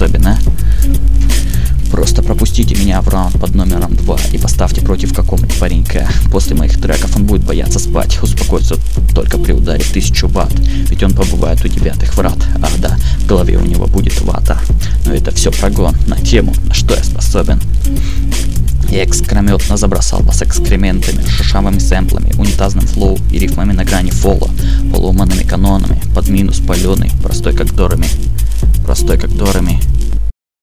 способен, а? Просто пропустите меня в раунд под номером 2 и поставьте против какого-нибудь паренька. После моих треков он будет бояться спать, успокоится только при ударе 1000 ватт. Ведь он побывает у 9 врат. Ах да, в голове у него будет вата. Но это все прогон на тему, на что я способен. Я экскрометно забросал вас экскрементами, шишавыми сэмплами, унитазным флоу и рифмами на грани фола, полууманными канонами, под минус паленый, простой как Дорами.